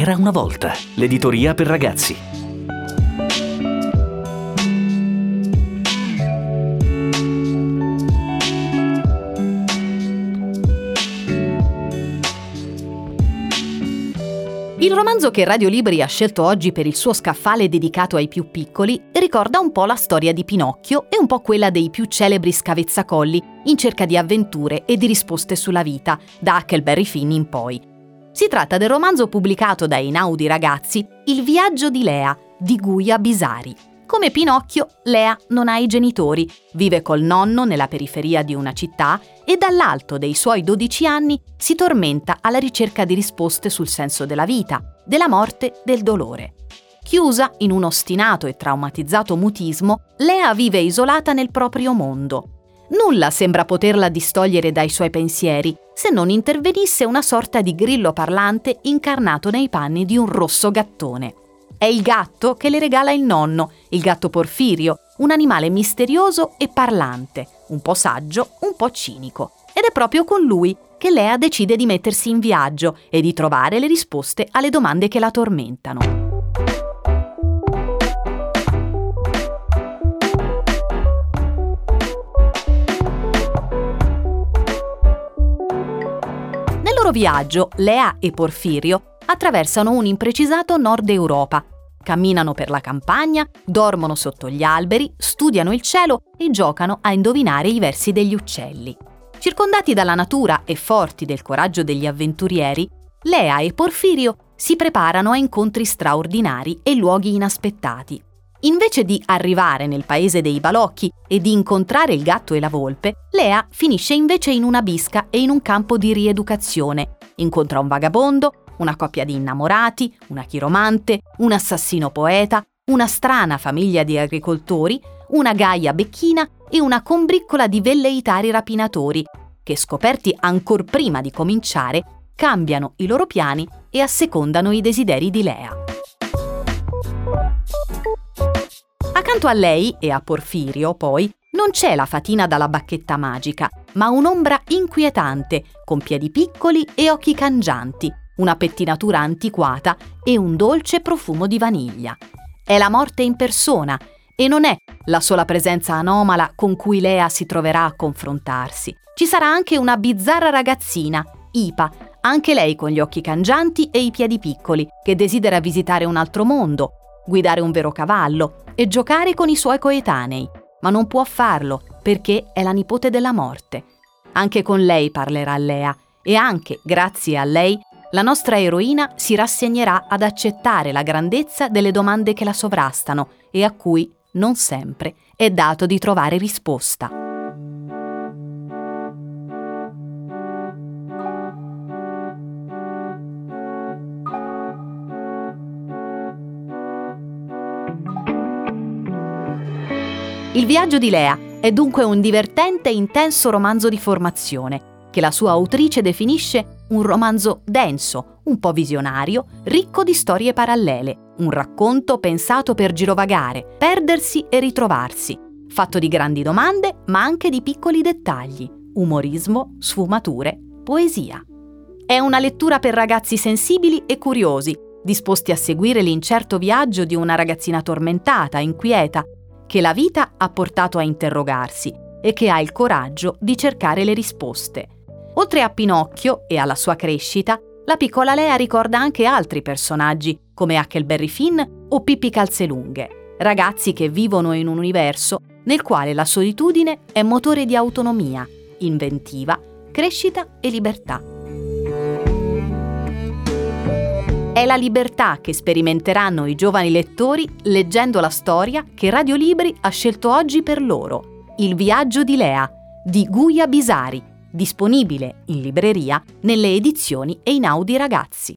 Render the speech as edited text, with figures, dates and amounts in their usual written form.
C'era una volta, l'editoria per ragazzi. Il romanzo che Radio Libri ha scelto oggi per il suo scaffale dedicato ai più piccoli ricorda un po' la storia di Pinocchio e un po' quella dei più celebri scavezzacolli in cerca di avventure e di risposte sulla vita, da Huckleberry Finn in poi. Si tratta del romanzo pubblicato da Einaudi Ragazzi, Il viaggio di Lea, di Guia Bisari. Come Pinocchio, Lea non ha i genitori, vive col nonno nella periferia di una città e dall'alto dei suoi 12 anni si tormenta alla ricerca di risposte sul senso della vita, della morte, del dolore. Chiusa in un ostinato e traumatizzato mutismo, Lea vive isolata nel proprio mondo. Nulla sembra poterla distogliere dai suoi pensieri, se non intervenisse una sorta di grillo parlante incarnato nei panni di un rosso gattone. È il gatto che le regala il nonno, il gatto Porfirio, un animale misterioso e parlante, un po' saggio, un po' cinico. Ed è proprio con lui che Lea decide di mettersi in viaggio e di trovare le risposte alle domande che la tormentano. Nel loro viaggio, Lea e Porfirio attraversano un imprecisato Nord Europa. Camminano per la campagna, dormono sotto gli alberi, studiano il cielo e giocano a indovinare i versi degli uccelli. Circondati dalla natura e forti del coraggio degli avventurieri, Lea e Porfirio si preparano a incontri straordinari e luoghi inaspettati. Invece di arrivare nel paese dei balocchi e di incontrare il gatto e la volpe, Lea finisce invece in una bisca e in un campo di rieducazione. Incontra un vagabondo, una coppia di innamorati, una chiromante, un assassino poeta, una strana famiglia di agricoltori, una gaia becchina e una combriccola di velleitari rapinatori, che scoperti ancor prima di cominciare, cambiano i loro piani e assecondano i desideri di Lea. Accanto a lei e a Porfirio, poi, non c'è la fatina dalla bacchetta magica, ma un'ombra inquietante, con piedi piccoli e occhi cangianti, una pettinatura antiquata e un dolce profumo di vaniglia. È la morte in persona e non è la sola presenza anomala con cui Lea si troverà a confrontarsi. Ci sarà anche una bizzarra ragazzina, Ipa, anche lei con gli occhi cangianti e i piedi piccoli, che desidera visitare un altro mondo, guidare un vero cavallo e giocare con i suoi coetanei, ma non può farlo perché è la nipote della morte. Anche con lei parlerà Lea e anche, grazie a lei, la nostra eroina si rassegnerà ad accettare la grandezza delle domande che la sovrastano e a cui, non sempre, è dato di trovare risposta. Il viaggio di Lea è dunque un divertente e intenso romanzo di formazione, che la sua autrice definisce un romanzo denso, un po' visionario, ricco di storie parallele, un racconto pensato per girovagare, perdersi e ritrovarsi, fatto di grandi domande ma anche di piccoli dettagli, umorismo, sfumature, poesia. È una lettura per ragazzi sensibili e curiosi, disposti a seguire l'incerto viaggio di una ragazzina tormentata, inquieta, che la vita ha portato a interrogarsi e che ha il coraggio di cercare le risposte. Oltre a Pinocchio e alla sua crescita, la piccola Lea ricorda anche altri personaggi come Huckleberry Finn o Pippi Calzelunghe, ragazzi che vivono in un universo nel quale la solitudine è motore di autonomia, inventiva, crescita e libertà. È la libertà che sperimenteranno i giovani lettori leggendo la storia che Radio Libri ha scelto oggi per loro, Il viaggio di Lea, di Guia Bisari, disponibile in libreria nelle edizioni Einaudi Ragazzi.